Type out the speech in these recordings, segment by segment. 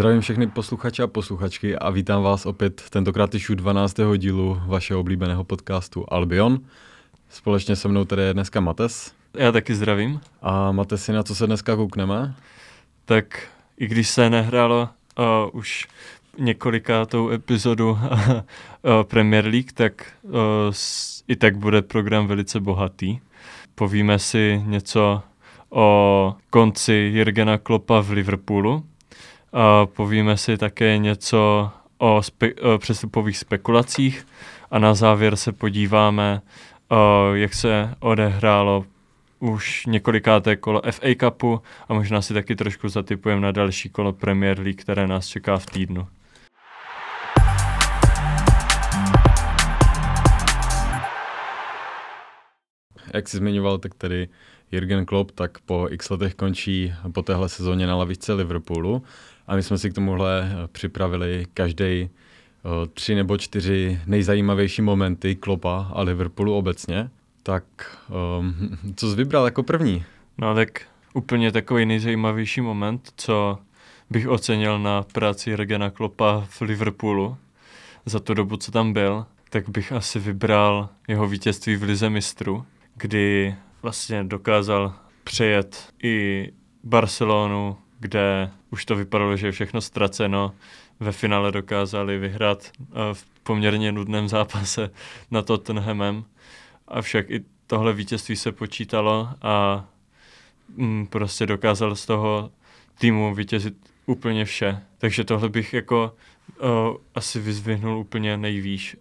Zdravím všechny posluchače a posluchačky a vítám vás opět tentokrát již u 12. dílu vašeho oblíbeného podcastu Albion. Společně se mnou tady je dneska Mates. Já taky zdravím. A Matesi, na co se dneska koukneme? Tak i když se nehrálo už několikátou epizodu Premier League, tak i tak bude program velice bohatý. Povíme si něco o konci Jürgena Kloppa v Liverpoolu. Povíme si také něco o přestupových spekulacích a na závěr se podíváme, jak se odehrálo už několikáté kolo FA Cupu a možná si taky trošku zatipujeme na další kolo Premier League, které nás čeká v týdnu. Jak jsi zmiňoval, tak tady Jürgen Klopp tak po x letech končí po téhle sezóně na lavičce Liverpoolu a my jsme si k tomuhle připravili každý 3 nebo 4 nejzajímavější momenty Kloppa a Liverpoolu obecně. Tak co jsi vybral jako první? No tak úplně takový nejzajímavější moment, co bych ocenil na práci Jürgena Kloppa v Liverpoolu za tu dobu, co tam byl, tak bych asi vybral jeho vítězství v Lize mistrů, kdy vlastně dokázal přejet i Barcelonu, kde už to vypadalo, že je všechno ztraceno. Ve finále dokázali vyhrát v poměrně nudném zápase nad Tottenhamem. Avšak i tohle vítězství se počítalo a prostě dokázal z toho týmu vítězit úplně vše. Takže tohle bych jako asi vyzvihnul úplně nejvýš.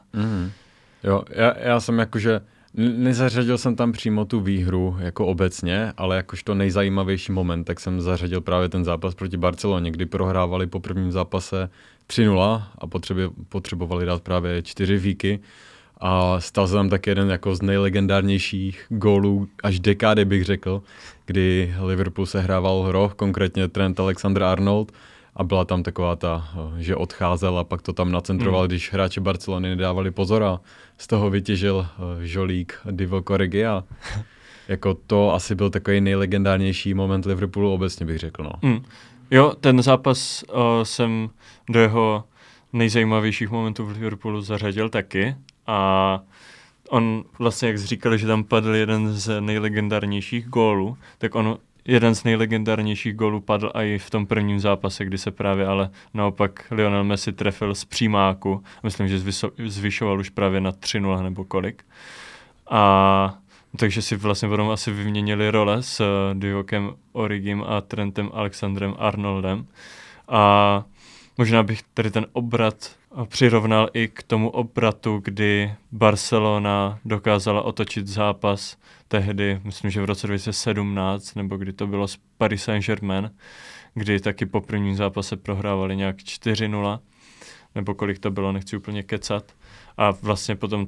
Jo, já jsem jakože nezařadil jsem tam přímo tu výhru jako obecně, ale jakožto nejzajímavější moment, tak jsem zařadil právě ten zápas proti Barceloně, kdy prohrávali po prvním zápase 3-0 a potřebovali dát právě 4 víky. A stal se tam taky jeden jako z nejlegendárnějších gólů až dekády, bych řekl, kdy Liverpool sehrával hru, konkrétně Trent Alexander-Arnold, a byla tam taková ta, že odcházel a pak to tam nacentroval, když hráči Barcelony nedávali pozor a z toho vytěžil žolík Divock Origi a jako to asi byl takový nejlegendárnější moment Liverpoolu obecně, bych řekl. No. Jo, ten zápas jsem do jeho nejzajímavějších momentů v Liverpoolu zařadil taky. A on vlastně, jak jsi říkal, že tam padl jeden z nejlegendárnějších gólů, tak on jeden z nejlegendárnějších gólů padl i v tom prvním zápase, kdy se právě ale naopak Lionel Messi trefil z přímáku. Myslím, že zvyšoval už právě na 3-0 nebo kolik. A takže si vlastně potom asi vyměnili role s Divockem Origim a Trentem Alexandrem Arnoldem. A možná bych tady ten obrat přirovnal i k tomu obratu, kdy Barcelona dokázala otočit zápas tehdy, myslím, že v roce 2017, nebo kdy to bylo s Paris Saint-Germain, kdy taky po prvním zápase prohrávali nějak 4-0, nebo kolik to bylo, nechci úplně kecat. A vlastně potom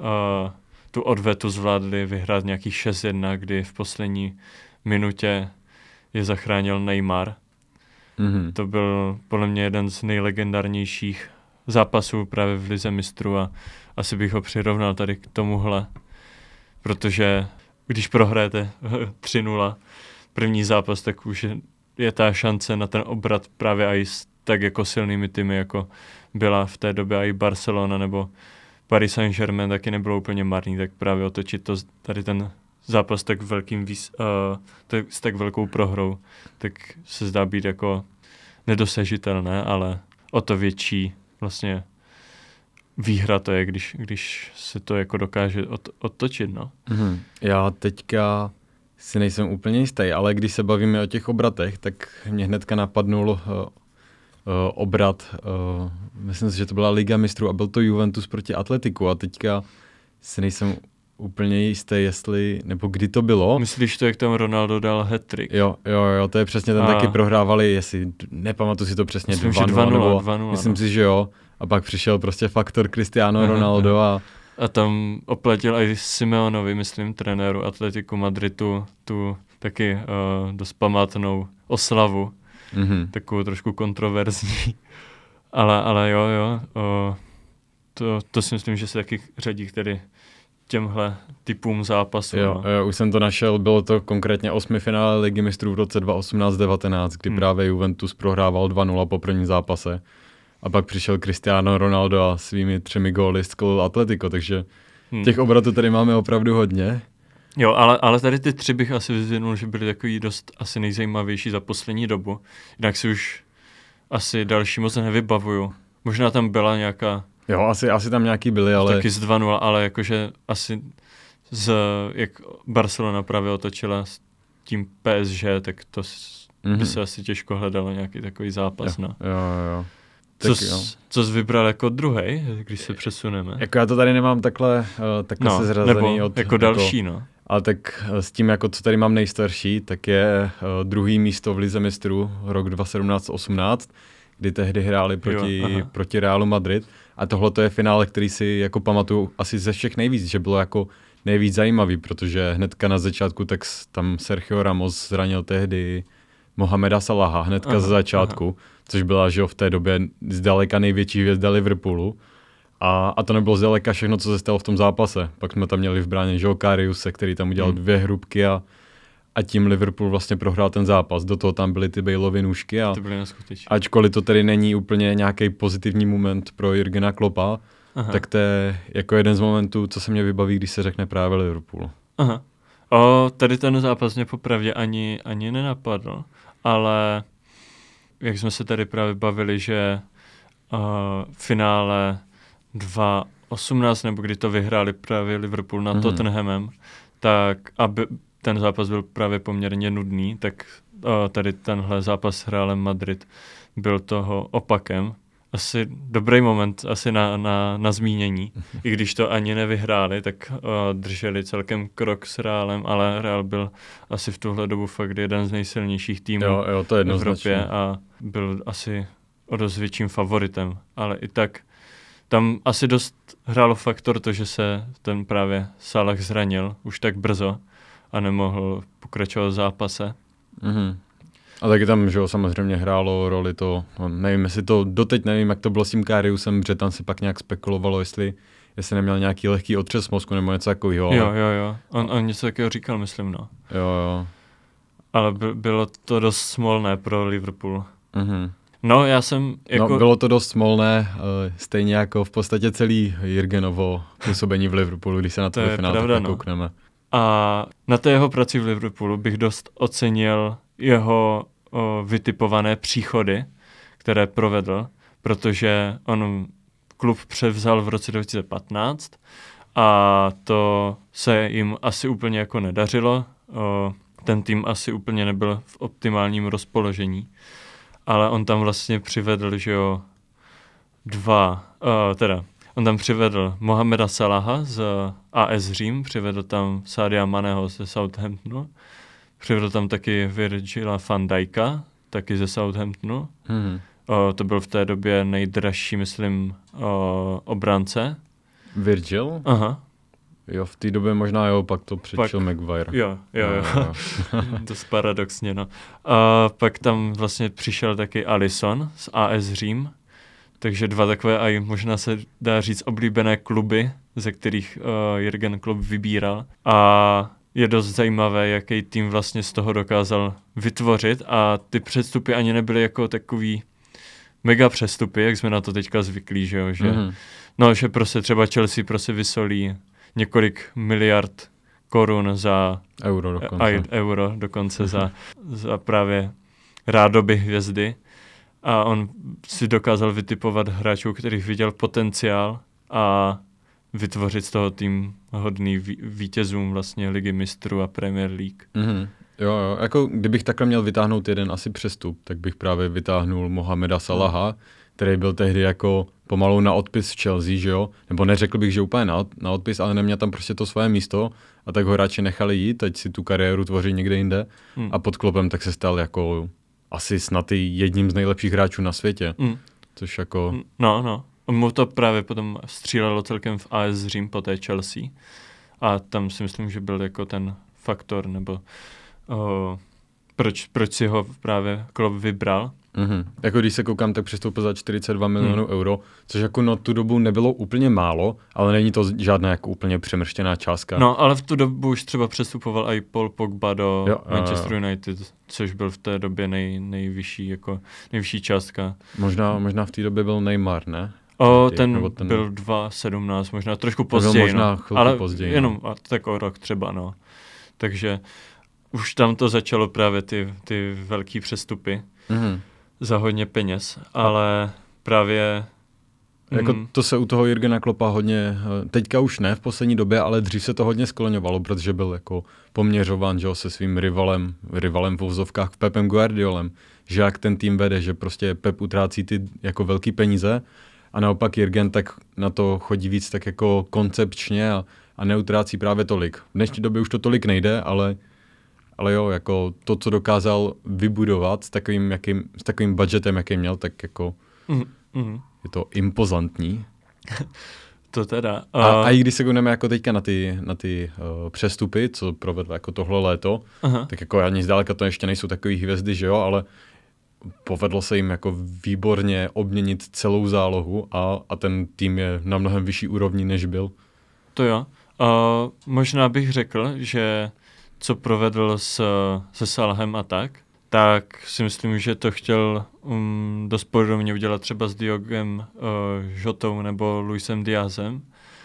tu odvetu zvládli vyhrát nějakých 6-1, kdy v poslední minutě je zachránil Neymar. To byl podle mě jeden z nejlegendárnějších zápasů právě v Lize mistrů a asi bych ho přirovnal tady k tomuhle, protože když prohrajete 3-0 první zápas, tak už je ta šance na ten obrat právě i s tak jako silnými týmy, jako byla v té době i Barcelona nebo Paris Saint-Germain, taky nebylo úplně marný, tak právě otočit to tady ten zápas tak s tak velkou prohrou, tak se zdá být jako nedosažitelné, ale o to větší vlastně výhra to je, když se to jako dokáže otočit, no. Já teďka si nejsem úplně jistý, ale když se bavíme o těch obratech, tak mě hnedka napadnul obrat, myslím si, že to byla Liga mistrů a byl to Juventus proti Atletiku a teďka si nejsem úplně jistý, jestli, nebo kdy to bylo. Myslíš to, jak tam Ronaldo dal hat-trick? Jo, to je přesně, ten taky prohrávali, jestli, nepamatuji si to přesně, myslím, 2-0, myslím si, že jo. A pak přišel prostě faktor Cristiano Ronaldo a tam opletil i Simeonovi, myslím, trenéru Atletiku Madridu, tu taky dost památnou oslavu, takovou trošku kontroverzní. ale jo, to si myslím, že se taky řadí, který těmhle typům zápasů. Jo, už jsem to našel, bylo to konkrétně 8. finále Ligy mistrů v roce 2018-19, kdy právě Juventus prohrával 2-0 po prvním zápase. A pak přišel Cristiano Ronaldo a svými 3 góly skolil Atletico, takže těch obratů tady máme opravdu hodně. Jo, ale tady ty 3 bych asi vyzvěnul, že byly takový dost asi nejzajímavější za poslední dobu. Jinak si už asi další moc nevybavuju. Možná tam byla nějaká... Jo, asi tam nějaký byly, ale... Taky z 2-0, ale jakože asi jak Barcelona právě otočila s tím PSG, tak to by se asi těžko hledalo nějaký takový zápas. Jo. Co jsi vybral jako druhej, když se přesuneme? Jako já to tady nemám takhle se zrazený od... jako další, no. Ale tak s tím, jako co tady mám nejstarší, tak je druhý místo v Lize mistrů, rok 2017-18, kdy tehdy hráli proti Realu Madrid. A tohle to je finále, který si jako pamatuju asi ze všech nejvíc, že bylo jako nejvíc zajímavý, protože hnedka na začátku tak tam Sergio Ramos zranil tehdy Mohameda Salaha hnedka za začátku, což byla, že v té době zdaleka největší hvězda Liverpoolu. A to nebylo zdaleka všechno, co se stalo v tom zápase. Pak jsme tam měli v bráně Joe Kariuse, který tam udělal 2 hrubky a tím Liverpool vlastně prohrál ten zápas. Do toho tam byly ty Baleovy nůžky. A ačkoliv to tedy není úplně nějaký pozitivní moment pro Jurgena Kloppa, tak to je jako jeden z momentů, co se mě vybaví, když se řekne právě Liverpool. Aha. Tady ten zápas mě popravdě ani nenapadl, ale jak jsme se tady právě bavili, že finále 2018, nebo kdy to vyhráli právě Liverpool nad Tottenhamem, tak aby ten zápas byl právě poměrně nudný, tak tady tenhle zápas s Realem Madrid byl toho opakem. Asi dobrý moment asi na zmínění. I když to ani nevyhráli, tak drželi celkem krok s Realem, ale Real byl asi v tuhle dobu fakt jeden z nejsilnějších týmů to je v Evropě a byl asi o dost větším favoritem. Ale i tak tam asi dost hrálo faktor to, že se ten právě Salah zranil už tak brzo a nemohl pokračovat v zápase. A taky tam, že samozřejmě hrálo roli to, nevím, jestli to, doteď nevím, jak to bylo s tím Kariusem, protože tam se pak nějak spekulovalo, jestli neměl nějaký lehký otřes mozku nebo něco takového. Jo. On něco takového říkal, myslím, no. Jo. Ale bylo to dost smolné pro Liverpool. No, já jsem jako... No, bylo to dost smolné, stejně jako v podstatě celý Jurgenovo působení v Liverpoolu, když se na to finále koukneme. A na té jeho práci v Liverpoolu bych dost ocenil jeho vytipované příchody, které provedl, protože on klub převzal v roce 2015 a to se jim asi úplně jako nedařilo. Ten tým asi úplně nebyl v optimálním rozpoložení, ale on tam vlastně přivedl, že jo, on tam přivedl Mohameda Salaha z AS Řím, přivedl tam Sadia Maného ze Southamptonu, přivedl tam taky Virgila van Dijka, taky ze Southamptonu. To byl v té době nejdražší, myslím, obránce. Virgil? Aha. Jo, v té době možná pak to předčil Maguire. Jo. Dost paradoxně, no. Pak tam vlastně přišel taky Alisson z AS Řím, takže 2 takové, a možná se dá říct oblíbené kluby, ze kterých Jurgen Klopp vybíral. A je dost zajímavé, jaký tým vlastně z toho dokázal vytvořit a ty přestupy ani nebyly jako takový mega přestupy, jak jsme na to teďka zvyklí, že jo, že prostě třeba Chelsea vysolí několik miliard korun za euro dokonce za právě rádoby hvězdy a on si dokázal vytipovat hráčů, kterých viděl potenciál a vytvořit z toho tým hodný vítězům vlastně Ligy mistrů a Premier League. Jo, jako kdybych takhle měl vytáhnout jeden asi přestup, tak bych právě vytáhnul Mohameda Salaha, který byl tehdy jako pomalu na odpis v Chelsea, že jo? Nebo neřekl bych, že úplně na odpis, ale neměl tam prostě to svoje místo a tak ho radši nechali jít, teď si tu kariéru tvoří někde jinde a pod Kloppem tak se stal jako asi snad i jedním z nejlepších hráčů na světě, což jako... No. Mu to právě potom střílelo celkem v AS Řím po té Chelsea a tam si myslím, že byl jako ten faktor, nebo proč si ho právě Klopp vybral. Jako když se koukám, tak přestoupil za 42 milionů euro, což jako na tu dobu nebylo úplně málo, ale není to žádná jako úplně přemrštěná částka. No, ale v tu dobu už třeba přestupoval i Paul Pogba do Manchester United, což byl v té době nejvyšší částka. Možná v té době byl Neymar, ne? Ten byl 2017, možná trošku později, možná ale později, jenom tak o rok třeba, no. Takže už tam to začalo právě ty velký přestupy za hodně peněz, ale právě... Jako to se u toho Jürgena Kloppa hodně, teďka už ne v poslední době, ale dřív se to hodně skloňovalo, protože byl jako poměřován, že se svým rivalem v uvozovkách Pepem Guardiolem, že jak ten tým vede, že prostě Pep utrácí ty jako velký peníze a naopak Jürgen tak na to chodí víc tak jako koncepčně a neutrácí právě tolik. V dnešní době už to tolik nejde, ale jo, jako to, co dokázal vybudovat s takovým budgetem, jaký měl, tak jako je to impozantní. To teda. A i když se koukneme jako teďka na ty přestupy, co provedl jako tohle léto, tak jako ani zdáleka to ještě nejsou takový hvězdy, že jo, ale povedlo se jim jako výborně obměnit celou zálohu a ten tým je na mnohem vyšší úrovni, než byl. To jo. Možná bych řekl, že co provedl se Salahem a tak si myslím, že to chtěl dost podobně udělat třeba s Diogem Jotou nebo Luisem Diazem.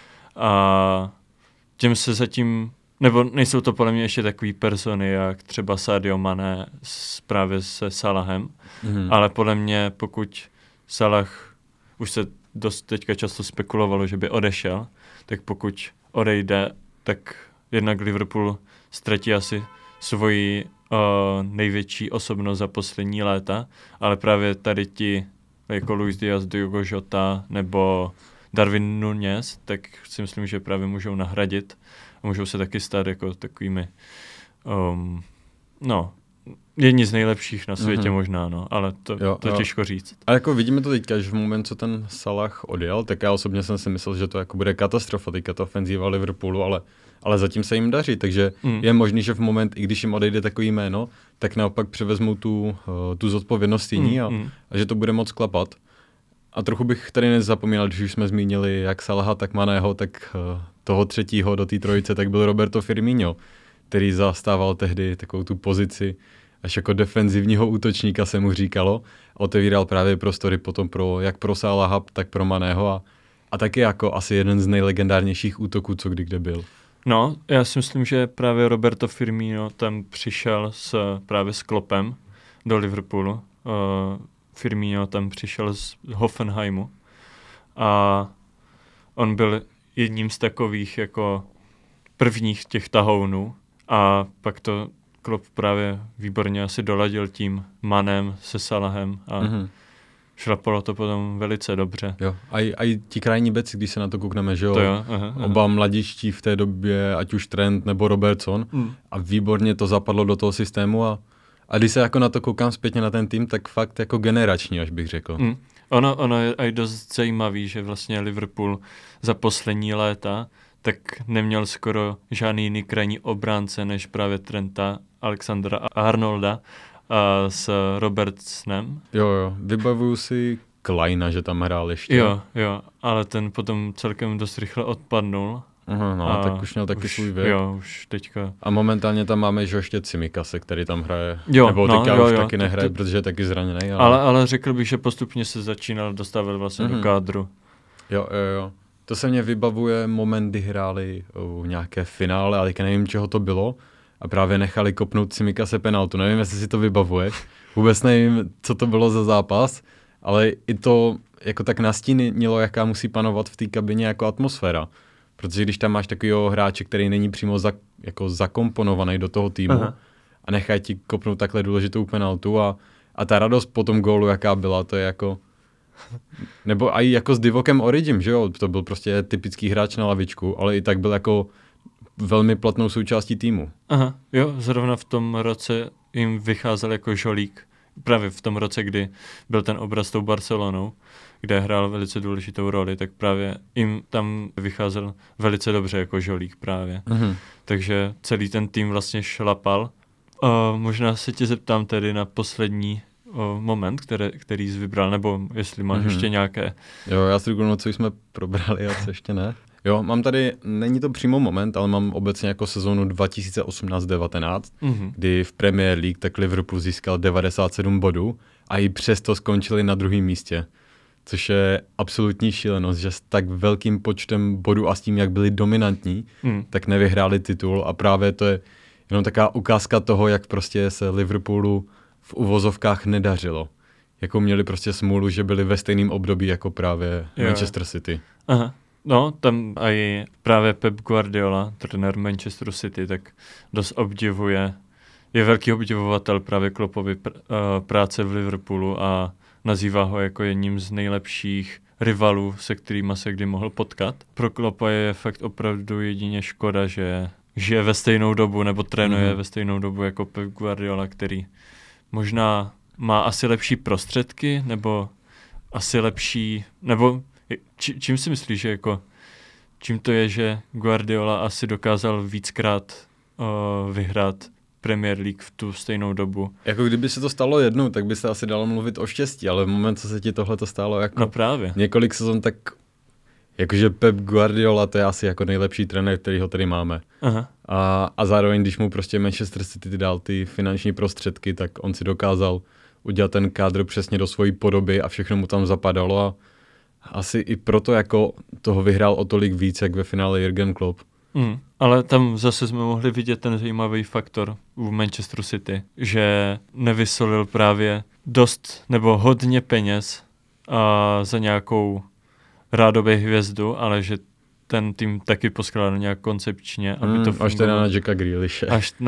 A těm se zatím, nebo nejsou to podle mě ještě takový persony, jak třeba Sadio Mané právě se Salahem, ale podle mě, pokud Salah, už se dost teďka často spekulovalo, že by odešel, tak pokud odejde, tak jednak Liverpool ztratí asi svoji největší osobnost za poslední léta, ale právě tady ti, jako Luis Diaz, Diogo Jota nebo Darwin Núñez, tak si myslím, že právě můžou nahradit a můžou se taky stát jako takovými jedni z nejlepších na světě možná, no, ale to těžko říct. A jako vidíme to teďka, že v moment, co ten Salah odjel, tak já osobně jsem si myslel, že to jako bude katastrofa, teďka to ofenzíva Liverpoolu, ale zatím se jim daří, takže je možný, že v moment, i když jim odejde takový jméno, tak naopak převezmou tu zodpovědnost jiní a že to bude moc klapat. A trochu bych tady nezapomínal, když už jsme zmínili jak Salaha, tak Maného, tak toho třetího do té trojice, tak byl Roberto Firmino, který zastával tehdy takovou tu pozici až jako defenzivního útočníka se mu říkalo. Otevíral právě prostory potom jak pro Salaha, tak pro Maného a taky jako asi jeden z nejlegendárnějších útoků, co kdy kde byl. No, já si myslím, že právě Roberto Firmino tam přišel právě s Kloppem do Liverpoolu. Firmino tam přišel z Hoffenheimu a on byl jedním z takových jako prvních těch tahounů a pak to Klopp právě výborně asi doladil tím Manem se Salahem a šlapalo to potom velice dobře. Jo, a ti krajní beci, když se na to koukneme, že jo, oba mladičtí v té době, ať už Trent nebo Robertson a výborně to zapadlo do toho systému a když se jako na to koukám zpětně na ten tým, tak fakt jako generační, až bych řekl. Ono je i dost zajímavý, že vlastně Liverpool za poslední léta tak neměl skoro žádný jiný krajní obránce, než právě Trenta, Alexandra a Arnolda s Robertsonem. Jo, vybavuju si Kleina, že tam hrál ještě. Jo, ale ten potom celkem dost rychle odpadnul. Tak už měl taky svůj věk. Jo, už teďka. A momentálně tam máme, že ještě Cimikase, který tam hraje. Jo, nebo teďka už taky nehraje, protože je taky zraněný. Ale řekl bych, že postupně se začínal dostávat vlastně do kádru. Jo. To se mě vybavuje moment, kdy hráli nějaké finále, ale teďka nevím, čeho to bylo. A právě nechali kopnout Cimikase penaltu. Nevím, jestli si to vybavuješ. Vůbec nevím, co to bylo za zápas, ale i to jako tak nastínilo, jaká musí panovat v té kabině jako atmosféra. Protože když tam máš takového hráče, který není přímo jako zakomponovaný do toho týmu a nechají ti kopnout takhle důležitou penaltu a ta radost po tom gólu, jaká byla, to je jako... Nebo i jako s Divokem Origim, že jo? To byl prostě typický hráč na lavičku, ale i tak byl jako velmi platnou součástí týmu. Jo, zrovna v tom roce jim vycházel jako žolík. Právě v tom roce, kdy byl ten obraz s tou Barcelonou, kde hrál velice důležitou roli, tak právě jim tam vycházel velice dobře jako žolík právě. Takže celý ten tým vlastně šlapal. Možná se tě zeptám tedy na poslední moment, který jsi vybral, nebo jestli máš ještě nějaké. Jo, já si řeknu, co jsme probrali a co ještě ne. Jo, mám tady, není to přímo moment, ale mám obecně jako sezónu 2018-19, kdy v Premier League tak Liverpool získal 97 bodů a i přesto skončili na druhém místě. Což je absolutní šílenost, že s tak velkým počtem bodů a s tím, jak byli dominantní, tak nevyhráli titul a právě to je jenom taková ukázka toho, jak prostě se Liverpoolu v uvozovkách nedařilo. Jako měli prostě smůlu, že byli ve stejném období jako právě Manchester City. Aha. No, tam i právě Pep Guardiola, trenér Manchesteru City, tak dost obdivuje, je velký obdivovatel právě Kloppovy práce v Liverpoolu a nazývá ho jako jedním z nejlepších rivalů, se kterýma se kdy mohl potkat. Pro Kloppa je fakt opravdu jedině škoda, že žije ve stejnou dobu nebo trénuje ve stejnou dobu jako Pep Guardiola, který možná má asi lepší prostředky, nebo asi lepší, nebo čím si myslíš, že jako, čím to je, že Guardiola asi dokázal víckrát vyhrát Premier League v tu stejnou dobu? Jako kdyby se to stalo jednou, tak by se asi dalo mluvit o štěstí, ale v moment, co se ti tohle to stalo jako právě. Několik sezon, tak jakože Pep Guardiola, to je asi jako nejlepší trenér, který ho tady máme. Aha. A zároveň, když mu prostě Manchester City dal ty finanční prostředky, tak on si dokázal udělat ten kádr přesně do svojí podoby a všechno mu tam zapadalo a asi i proto jako toho vyhrál o tolik víc, jak ve finále Jürgen Klopp. Ale tam zase jsme mohli vidět ten zajímavý faktor v Manchesteru City, že nevysolil právě dost nebo hodně peněz za nějakou rádovou hvězdu, ale že ten tým taky poskládal nějak koncepčně, aby to fungovalo. Až teda na Jacka Grealishe.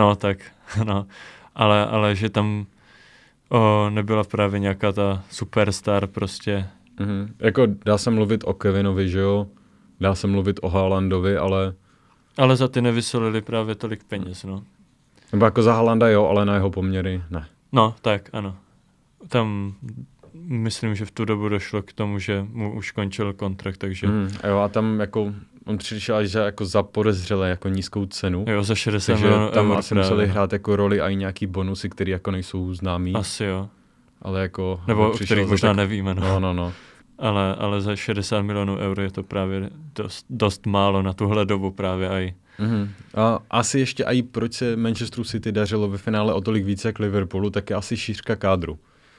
Ale že tam nebyla právě nějaká ta superstar prostě. Jako dá se mluvit o Kevinovi, že jo? Dá se mluvit o Haalandovi, ale za ty nevysolili právě tolik peněz, no. Nebo jako za Haalanda jo, ale na jeho poměry ne. No, tak ano. Tam myslím, že v tu dobu došlo k tomu, že mu už končil kontrakt, takže jo, a tam jako on přišel až jako za podezřelé jako nízkou cenu. Jo, za 60 milionů tam asi museli hrát jako roli a i nějaký bonusy, které jako nejsou známý. Asi jo. Ale jako nebo který možná nevíme, no. No. Ale za 60 milionů euro je to právě dost málo na tuhle dobu právě aj. A asi ještě i proč se Manchesteru City dařilo ve finále o tolik více jak Liverpoolu, tak je asi šířka kádru.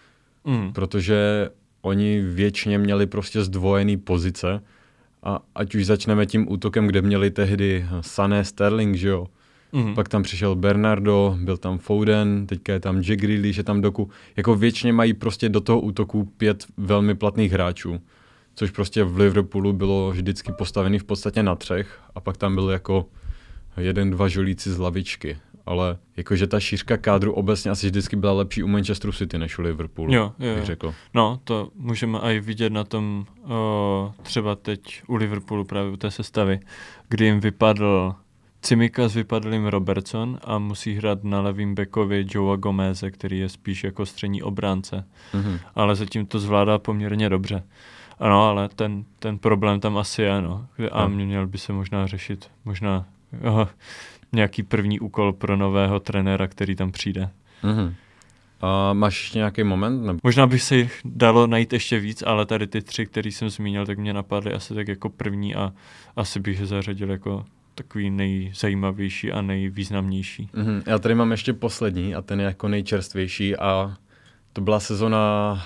Protože oni většině měli prostě zdvojený pozice a ať už začneme tím útokem, kde měli tehdy Sané, Sterling, že jo? Pak tam přišel Bernardo, byl tam Foden, teďka je tam Jack Grealish, je tam Doku. Jako většině mají prostě do toho útoku 5 velmi platných hráčů, což prostě v Liverpoolu bylo vždycky postavený v podstatě na 3 a pak tam byl jako 1-2 žolíci z lavičky. Ale jakože ta šířka kádru obecně asi vždycky byla lepší u Manchesteru City než u Liverpoolu, bych řekl. No, to můžeme i vidět na tom třeba teď u Liverpoolu právě u té sestavy, kdy jim vypadl Tsimikas, vypadl jim Robertson a musí hrát na levým backovi Joea Gomeze, který je spíš jako střední obránce. Ale zatím to zvládá poměrně dobře. Ano, ale ten problém tam asi je, no. A měl by se možná řešit, nějaký první úkol pro nového trenéra, který tam přijde. A máš ještě nějaký moment? Nebo? Možná by se jich dalo najít ještě víc, ale tady ty 3, který jsem zmínil, tak mě napadly asi tak jako první a asi bych je zařadil jako takový nejzajímavější a nejvýznamnější. Já tady mám ještě poslední a ten je jako nejčerstvější a to byla sezona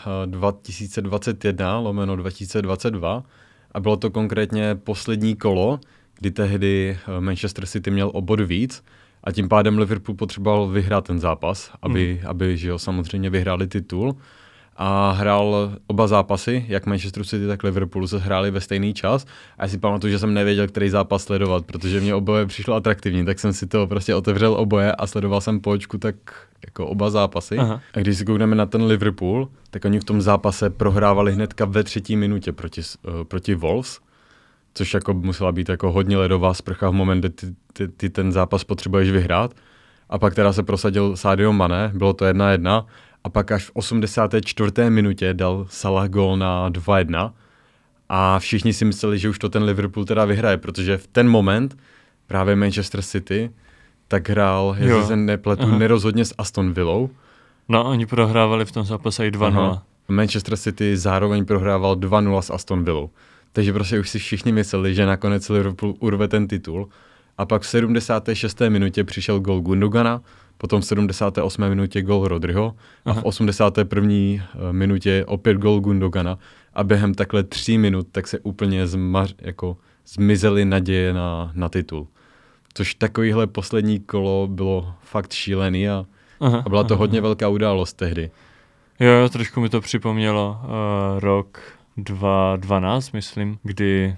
2021/2022 a bylo to konkrétně poslední kolo, kdy tehdy Manchester City měl o bod víc a tím pádem Liverpool potřeboval vyhrát ten zápas, aby že jo, samozřejmě vyhráli titul. A hrál oba zápasy, jak Manchester City, tak Liverpoolu se hráli ve stejný čas. A já si pamatuju, že jsem nevěděl, který zápas sledovat, protože mě oboje přišlo atraktivní, tak jsem si to prostě otevřel oboje a sledoval jsem po očku tak jako oba zápasy. Aha. A když si koukneme na ten Liverpool, tak oni v tom zápase prohrávali hnedka ve 3. minutě proti Wolves, což jako musela být jako hodně ledová sprcha v moment, kdy ty ten zápas potřebuješ vyhrát. A pak teda se prosadil Sadio Mané, bylo to 1-1. A pak až v 84. minutě dal Salah gól na 2-1 a všichni si mysleli, že už to ten Liverpool teda vyhraje, protože v ten moment právě Manchester City tak hrál, jestli se nepletu, nerozhodně s Aston Villou No, oni prohrávali v tom zápase i 2-0. Aha. Manchester City zároveň prohrával 2-0 s Aston Villou. Takže prostě už si všichni mysleli, že nakonec Liverpool urve ten titul. A pak v 76. minutě přišel gol Gundogana, potom v 78. minutě gol Rodryho a v 81. minutě opět gol Gundogana. A během takhle 3 minut tak se úplně zmizely naděje na titul. Což takovýhle poslední kolo bylo fakt šílený a byla to hodně velká událost tehdy. Jo, trošku mi to připomnělo rok 2012, myslím, kdy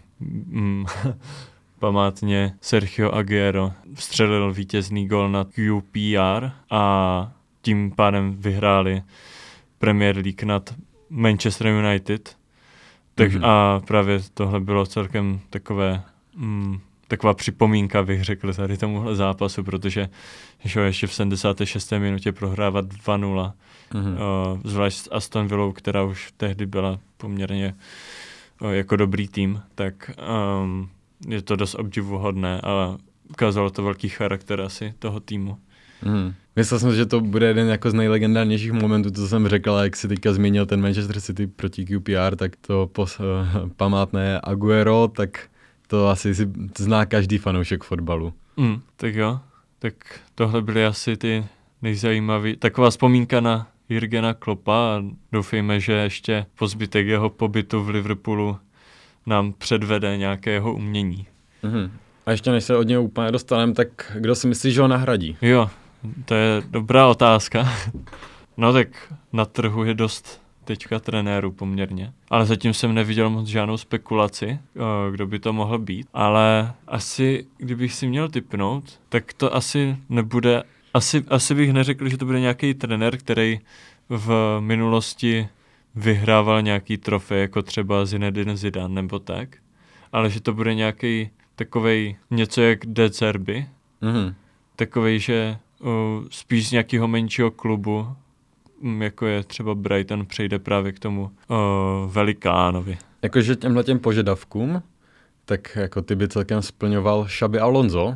památně Sergio Aguero vstřelil vítězný gol na QPR a tím pádem vyhráli Premier League nad Manchester United. A právě tohle bylo celkem taková připomínka, bych řekl, tady tomuhle zápasu, protože ještě v 76. minutě prohrávat 2-0, zvlášť s Aston Villou, která už tehdy byla poměrně jako dobrý tým, tak je to dost obdivuhodné a ukázalo to velký charakter asi toho týmu. Myslel jsem, že to bude jeden jako z nejlegendárnějších momentů, co jsem řekl, a jak si teďka zmínil ten Manchester City proti QPR, tak to památné Aguero, tak to asi si zná každý fanoušek fotbalu. Tak jo, tak tohle byly asi ty nejzajímavější. Taková vzpomínka na Jürgena Kloppa a doufejme, že ještě po zbytek jeho pobytu v Liverpoolu nám předvede nějaké jeho umění. A ještě než se od něj úplně dostaneme, tak kdo si myslí, že ho nahradí? Jo, to je dobrá otázka. No tak na trhu je dost teďka trenérů poměrně. Ale zatím jsem neviděl moc žádnou spekulaci, kdo by to mohl být. Ale asi, kdybych si měl tipnout, tak to asi nebude, asi bych neřekl, že to bude nějaký trenér, který v minulosti vyhrával nějaký trofej, jako třeba Zinedine Zidane nebo tak. Ale že to bude nějaký takovej něco jak De Zerbi. Takovej, že spíš z nějakého menšího klubu, jako je třeba Brighton, přejde právě k tomu velikánovi. Jakože těmhletěm požadavkům, tak jako ty by celkem splňoval Xabi Alonso.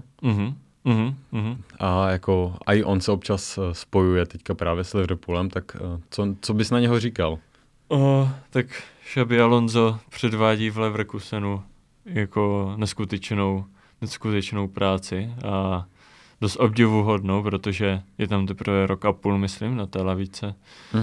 A jako i on se občas spojuje teďka právě s Liverpoolem, tak co bys na něho říkal? Tak Xabi Alonso předvádí v Leverkusenu jako neskutečnou práci a dost obdivuhodnou, protože je tam teprve rok a půl, myslím, na té lavice.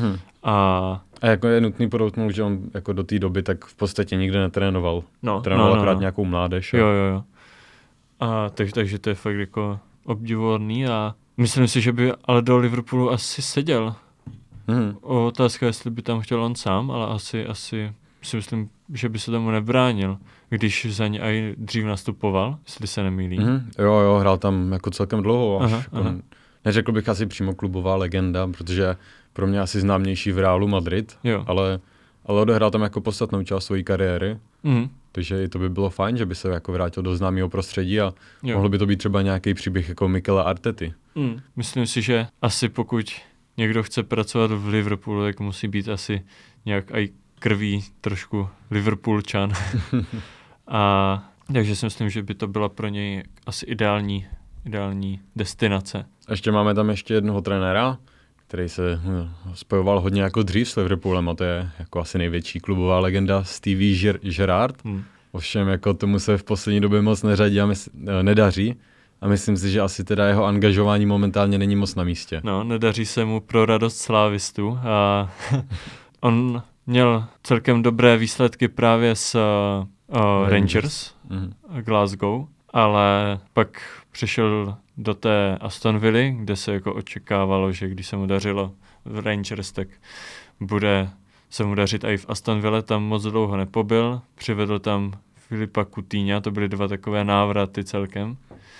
A jako je nutný podotknout, že on jako do té doby tak v podstatě nikde netrénoval. Trénoval akorát nějakou mládež. Jo. A takže to je fakt jako obdivuhodný a myslím si, že by ale do Liverpoolu asi seděl. Otázka, jestli by tam chtěl on sám, ale asi si myslím, že by se tomu nebránil, když za ně i dřív nastupoval, jestli se nemýlím. Jo, hrál tam jako celkem dlouho. Neřekl bych asi přímo klubová legenda, protože pro mě asi známější v Realu Madrid, ale odehrál tam jako podstatnou část své kariéry, takže i to by bylo fajn, že by se jako vrátil do známého prostředí a mohlo by to být třeba nějaký příběh jako Mikela Artety. Myslím si, že asi pokud někdo chce pracovat v Liverpoolu, tak musí být asi nějak i krví trošku Liverpoolčan. A takže si myslím, že by to byla pro něj asi ideální destinace. Ještě máme tam jednoho trenéra, který se spojoval hodně jako dřív s Liverpoolem, a to je jako asi největší klubová legenda Stevie Gerrard. Ovšem jako tomu se v poslední době moc nedaří. A myslím si, že asi teda jeho angažování momentálně není moc na místě. No, nedaří se mu pro radost slávistů a on měl celkem dobré výsledky právě s Rangers Glasgow, ale pak přišel do té Aston Villy, kde se jako očekávalo, že když se mu dařilo v Rangers, tak bude se mu dařit i v Aston Ville, tam moc dlouho nepobyl, přivedl tam Filipa Coutinha, to byly 2 takové návraty celkem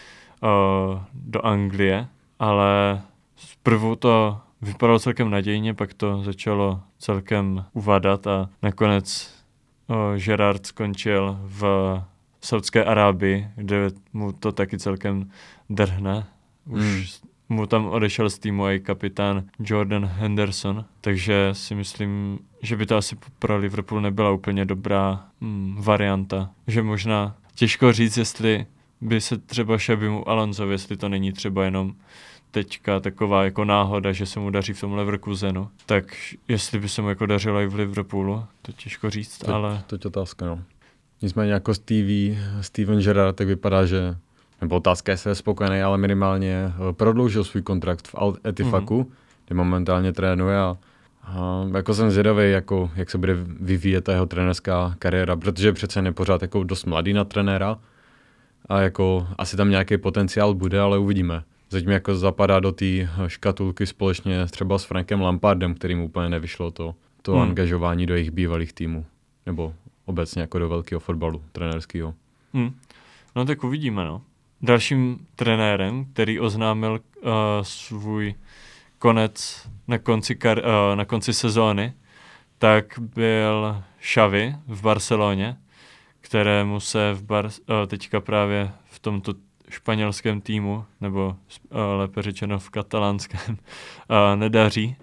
do Anglie, ale zprvu to vypadalo celkem nadějně, pak to začalo celkem uvadat a nakonec Gerrard skončil v Saudské Arábii, kde mu to taky celkem drhne. Už mu tam odešel z týmu i kapitán Jordan Henderson, takže si myslím, že by to asi pro Liverpool nebyla úplně dobrá varianta. Že možná těžko říct, jestli by se třeba Xabimu Alonsovi, jestli to není třeba jenom teďka taková jako náhoda, že se mu daří v tom Leverkusenu. Tak jestli by se mu jako dařilo i v Liverpoolu, to těžko říct, ale... To je otázka, no. Nicméně jako Steven Gerrard, tak vypadá, že, nebo otázka, jestli je spokojený, ale minimálně prodloužil svůj kontrakt v Al Ettifaku, kde momentálně trénuje a jako jsem zvědavý, jako, jak se bude vyvíjet ta jeho trenérská kariéra, protože přece je pořád jako dost mladý na trenéra a jako asi tam nějaký potenciál bude, ale uvidíme. Zatím jako zapadá do té škatulky společně třeba s Frankem Lampardem, kterým úplně nevyšlo to angažování do jejich bývalých týmů, nebo obecně jako do velkého fotbalu trenérského. No tak uvidíme, no. Dalším trenérem, který oznámil svůj konec na konci sezóny, tak byl Xavi v Barceloně, kterému se teďka právě v tomto španělském týmu, nebo lépe řečeno v katalánském, nedaří.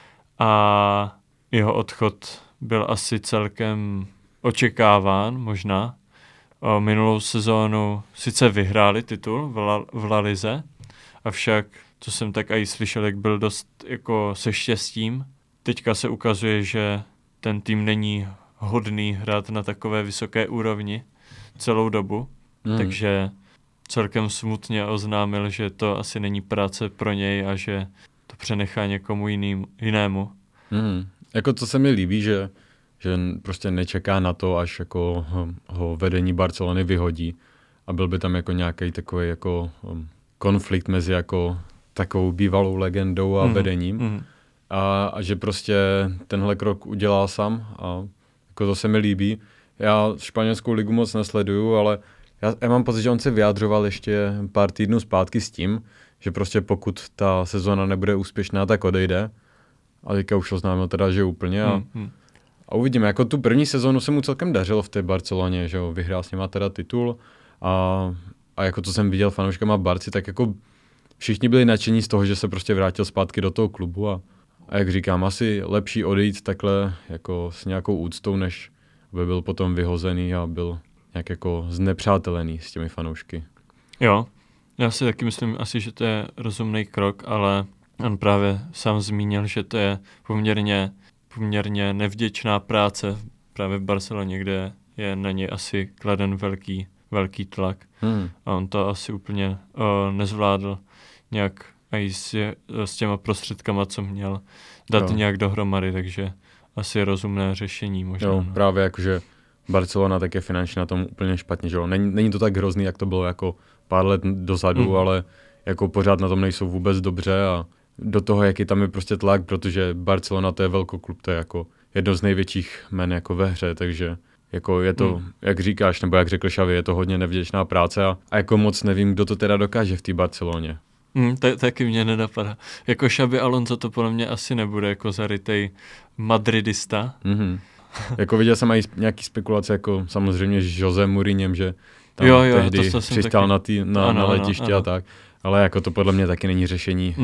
A jeho odchod byl asi celkem očekáván, možná. Minulou sezónu sice vyhráli titul v La Lize, avšak, co jsem tak i slyšel, jak byl dost jako se štěstím. Teďka se ukazuje, že ten tým není hodný hrát na takové vysoké úrovni celou dobu, takže celkem smutně oznámil, že to asi není práce pro něj a že to přenechá někomu jinému. Jako to se mi líbí, že prostě nečeká na to, až jako ho vedení Barcelony vyhodí a byl by tam jako nějaký takový jako konflikt mezi jako takovou bývalou legendou a vedením a že prostě tenhle krok udělal sám a jako to se mi líbí. Já španělskou ligu moc nesleduju, ale já mám pocit, že on se vyjádřoval ještě pár týdnů zpátky s tím, že prostě pokud ta sezona nebude úspěšná, tak odejde. A teďka už oznámil teda, že úplně a uvidíme. Jako tu první sezonu se mu celkem dařilo v té Barceloně, že jo, vyhrál s nima teda titul a jako to jsem viděl fanouškama Barci, tak jako všichni byli nadšení z toho, že se prostě vrátil zpátky do toho klubu a jak říkám, asi lepší odejít takhle jako s nějakou úctou, než aby byl potom vyhozený a byl nějak jako znepřátelený s těmi fanoušky. Jo, já si taky myslím asi, že to je rozumný krok, ale on právě sám zmínil, že to je poměrně nevděčná práce právě v Barceloně, kde je na něj asi kladen velký tlak. A on to asi úplně nezvládl nějak i s těma prostředkama, co měl dát nějak dohromady, takže asi rozumné řešení možná. Jo, právě jakože Barcelona tak je finančně na tom úplně špatně, že jo. Není to tak hrozný, jak to bylo jako pár let dozadu, ale jako pořád na tom nejsou vůbec dobře a do toho, jaký tam je prostě tlak, protože Barcelona to je velkoklub, to je jako jedno z největších jmen jako ve hře, takže jako je to, jak říkáš, nebo jak řekl Xavi, je to hodně nevděčná práce a jako moc nevím, kdo to teda dokáže v té Barceloně. Taky mě nenapadá. Jako Xabi Alonso to podle mě asi nebude jako zarytej madridista. Jako viděl jsem i nějaký spekulace, jako samozřejmě s José Mourinhem, že tam tehdy přistál na letiště a tak. Ale jako to podle mě taky není řešení.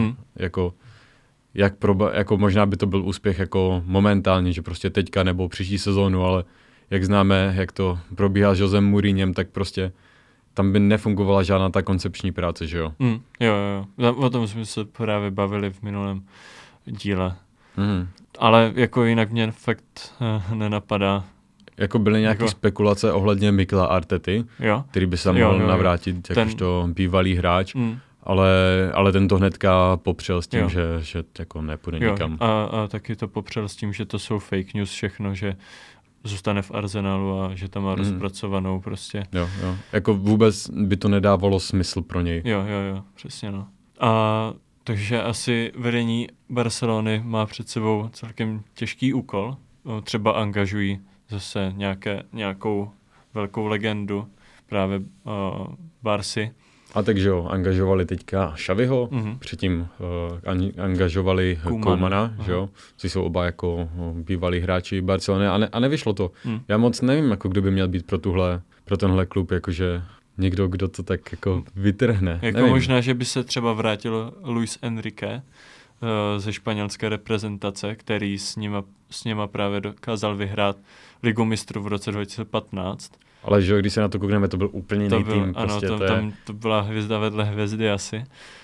Jako možná by to byl úspěch jako momentálně, že prostě teďka nebo příští sezónu, ale jak známe, jak to probíhá s Josem Mourinhem, tak prostě tam by nefungovala žádná ta koncepční práce, že jo? Jo. O tom jsme se právě bavili v minulém díle. Ale jako jinak mě fakt nenapadá. Jako byly nějaké spekulace ohledně Mikela Artety, který by se mohl navrátit jakožto bývalý hráč, ale ten to hnedka popřel s tím, že jako nepůjde nikam. A taky to popřel s tím, že to jsou fake news všechno, že zůstane v Arsenalu a že tam má rozpracovanou prostě. Jo. Jako vůbec by to nedávalo smysl pro něj. Jo, přesně no. A takže asi vedení Barcelony má před sebou celkem těžký úkol. Třeba angažují zase nějakou velkou legendu, právě Barsi. A takže jo, angažovali teďka Xaviho, předtím angažovali Koumana, že jo, což jsou oba jako bývalí hráči Barcelony a nevyšlo to. Já moc nevím, jako kdo by měl být pro tenhle klub, jakože někdo, kdo to tak jako vytrhne. Jako nevím. Možná, že by se třeba vrátil Luis Enrique ze španělské reprezentace, který s nima právě dokázal vyhrát Ligu mistrů v roce 2015. Ale že když se na to koukneme, to byl úplně jiný tým. Ano, prostě, to byla hvězda vedle hvězdy asi.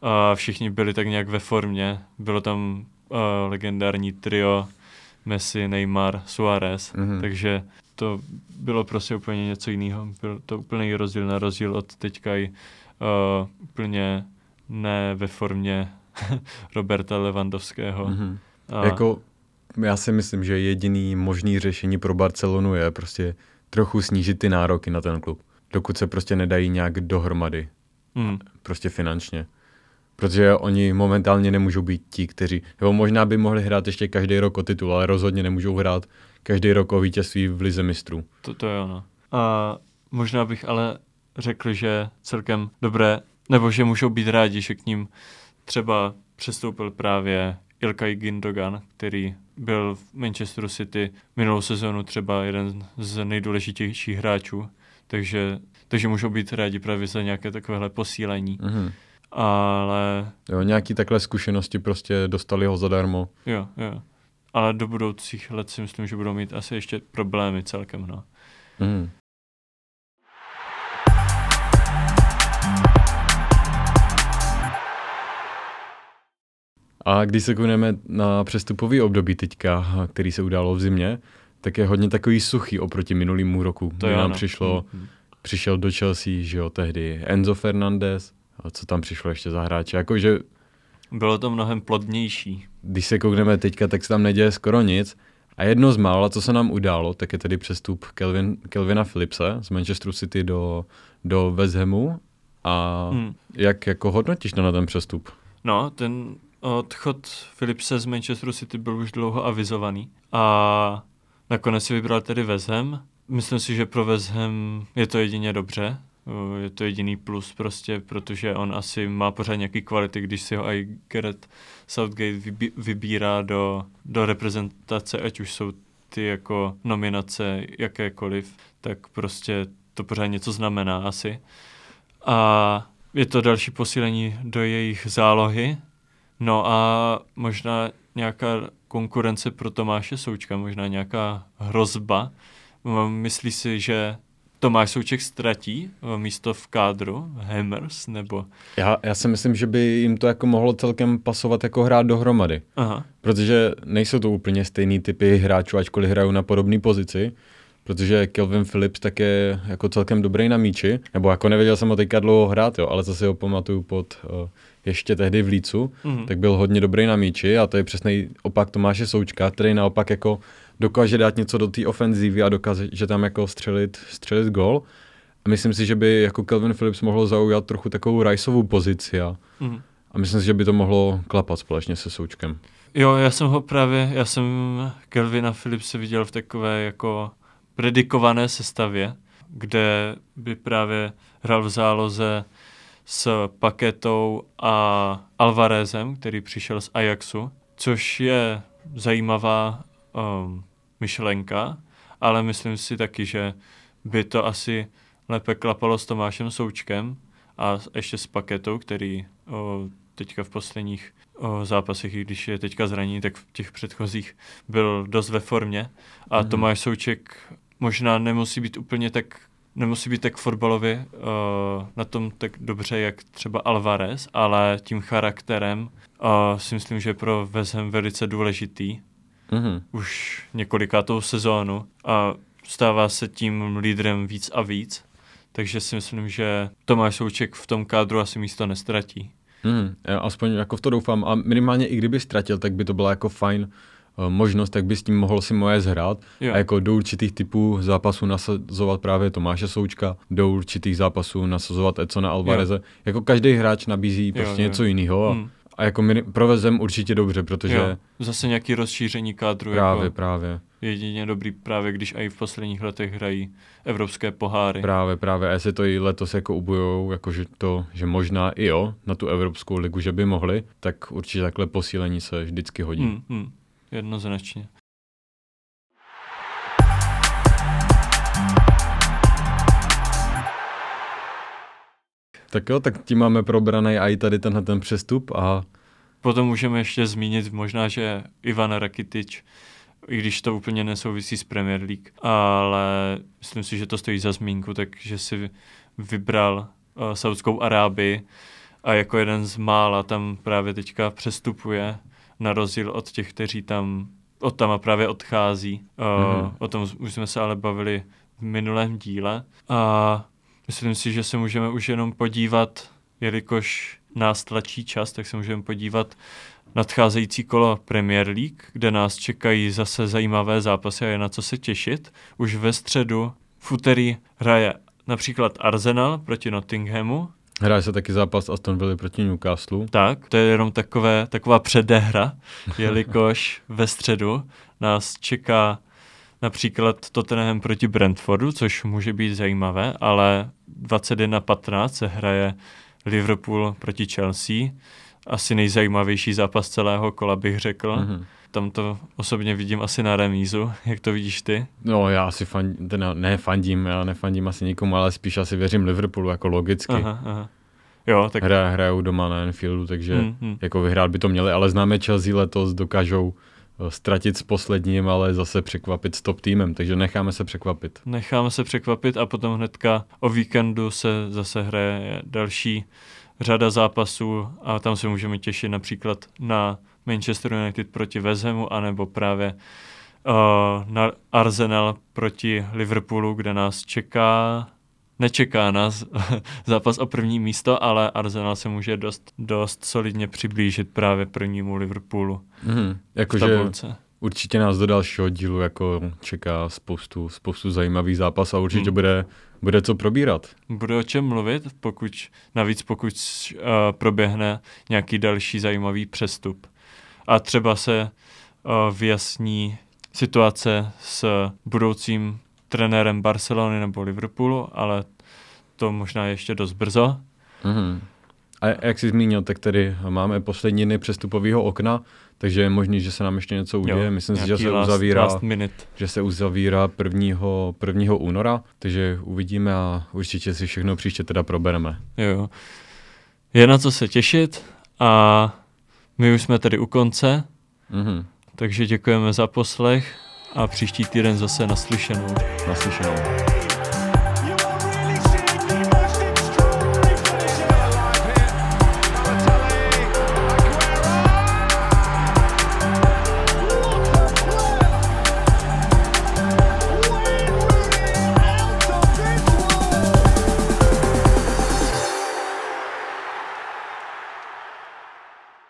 a všichni byli tak nějak ve formě. Bylo tam legendární trio Messi, Neymar, Suárez, takže to bylo prostě úplně něco jiného. Byl to úplný rozdíl na rozdíl od teďka i úplně ne ve formě Roberta Lewandowského. Jako já si myslím, že jediný možný řešení pro Barcelonu je prostě trochu snížit ty nároky na ten klub, dokud se prostě nedají nějak dohromady, prostě finančně. Protože oni momentálně nemůžou být ti, kteří, možná by mohli hrát ještě každý rok o titul, ale rozhodně nemůžou hrát každý rok o vítězství v Lize mistrů. To je ono. A možná bych ale řekl, že celkem dobré, nebo že můžou být rádi, že k ním třeba přestoupil právě Ilkay Gündogan, který byl v Manchesteru City minulou sezónu třeba jeden z nejdůležitějších hráčů, takže můžou být rádi právě za nějaké takovéhle posílení. Ale... Jo, nějaký takhle zkušenosti prostě dostali ho zadarmo. Jo. Ale do budoucích let si myslím, že budou mít asi ještě problémy celkem, no. A když se koukneme na přestupový období teďka, který se událo v zimě, tak je hodně takový suchý oproti minulýmu roku. To je nám přišel do Chelsea, že jo, tehdy Enzo Fernandez, a co tam přišlo ještě za hráče, jakože... Bylo to mnohem plodnější. Když se koukneme teďka, tak se tam neděje skoro nic. A jedno z mála, co se nám událo, tak je tedy přestup Calvina Phillipse z Manchesteru City do West Hamu. A jak jako hodnotíš na ten přestup? No, ten odchod Phillipse z Manchesteru City byl už dlouho avizovaný. A nakonec si vybral tedy West Ham. Myslím si, že pro West Ham je to jedině dobře. Je to jediný plus prostě, protože on asi má pořád nějaký kvality, když si ho i Gareth Southgate vybírá do reprezentace, ať už jsou ty jako nominace jakékoliv, tak prostě to pořád něco znamená asi. A je to další posílení do jejich zálohy. No a možná nějaká konkurence pro Tomáše Součka, možná nějaká hrozba. Myslí si, že Tomáš Souček ztratí místo v kádru Hammers, nebo... Já si myslím, že by jim to jako mohlo celkem pasovat jako hrát dohromady. Aha. Protože nejsou to úplně stejný typy hráčů, ačkoliv hrajou na podobné pozici. Protože Calvin Phillips tak je jako celkem dobrý na míči. Nebo jako nevěděl jsem ho teďka dlouho hrát, jo, ale zase ho pamatuju ještě tehdy v Lícu, tak byl hodně dobrý na míči a to je přesný opak Tomáše Součka, který naopak jako dokáže dát něco do té ofenzívy a dokáže že tam jako střelit gól. A myslím si, že by jako Calvin Phillips mohl zaujat trochu takovou Riceovou pozici a myslím si, že by to mohlo klapat společně se Součkem. Jo, já jsem Calvina Phillipse viděl v takové jako predikované sestavě, kde by právě hrál v záloze s Paquetou a Alvarezem, který přišel z Ajaxu, což je zajímavá myšlenka, ale myslím si taky, že by to asi lépe klapalo s Tomášem Součkem a ještě s Paquetou, který teďka v posledních zápasech, i když je teďka zraněný, tak v těch předchozích byl dost ve formě a Tomáš Souček možná nemusí být tak fotbalově na tom tak dobře, jak třeba Alvarez, ale tím charakterem si myslím, že je pro West Ham velice důležitý. Už několikátou sezónu a stává se tím lídrem víc a víc, takže si myslím, že Tomáš Souček v tom kádru asi místo nestratí. Aspoň jako v to doufám a minimálně i kdyby ztratil, tak by to byla jako fajn možnost, tak by s tím mohl si Moyes hrát a jako do určitých typů zápasů nasazovat právě Tomáše Součka, do určitých zápasů nasazovat Edsona Alvareze. Jako každý hráč nabízí prostě něco jiného a jako pro West Ham určitě dobře, protože... Zase nějaký rozšíření kádru. Právě. Jedině dobrý právě, když i v posledních letech hrají evropské poháry. Právě. A jestli to i letos jako ubojou, jakože to, že možná i na tu Evropskou ligu, že by mohli, tak určitě takhle posílení se vždycky hodí. Jednoznačně. Tak jo, tak tím máme probraný i tady ten přestup a... Potom můžeme ještě zmínit možná, že Ivan Rakitic, i když to úplně nesouvisí s Premier League, ale myslím si, že to stojí za zmínku, takže si vybral Saudskou Arábii a jako jeden z mála tam právě teďka přestupuje, na rozdíl od těch, kteří tam právě odchází. O tom už jsme se ale bavili v minulém díle a myslím si, že se můžeme už jenom podívat, jelikož nás tlačí čas, tak se můžeme podívat nadcházející kolo Premier League, kde nás čekají zase zajímavé zápasy a je na co se těšit. Už ve středu, v úterý hraje například Arsenal proti Nottinghamu. Hraje se taky zápas Aston Villa proti Newcastle. Tak, to je jenom taková předehra, jelikož ve středu nás čeká například Tottenham proti Brentfordu, což může být zajímavé, ale 21:15 se hraje Liverpool proti Chelsea. Asi nejzajímavější zápas celého kola, bych řekl. Tam to osobně vidím asi na remízu. Jak to vidíš ty? No, já asi já nefandím asi nikomu, ale spíš asi věřím Liverpoolu, jako logicky. Aha. Jo, tak... Hrajou doma na Anfieldu, takže jako vyhrát by to měli, ale známe Chelsea letos, dokážou ztratit s posledním, ale zase překvapit s top týmem, takže necháme se překvapit. Necháme se překvapit a potom hnedka o víkendu se zase hraje další řada zápasů a tam se můžeme těšit například na Manchester United proti West Hamu, anebo právě na Arsenal proti Liverpoolu, kde nás nečeká nás zápas o první místo, ale Arsenal se může dost solidně přiblížit právě prvnímu Liverpoolu v tabulce. Určitě nás do dalšího dílu jako čeká spoustu zajímavých zápasů a určitě bude co probírat. Bude o čem mluvit, pokud proběhne nějaký další zajímavý přestup. A třeba se vyjasní situace s budoucím trenérem Barcelony nebo Liverpoolu, ale to možná ještě dost brzo. A jak jsi zmínil, tak tady máme poslední dny přestupového okna, takže je možný, že se nám ještě něco uděje. Myslím si, že se uzavírá 1. února, takže uvidíme a určitě si všechno příště teda probereme. Jo. Je na co se těšit a my už jsme tady u konce, takže děkujeme za poslech a příští týden zase naslyšenou. Naslyšenou.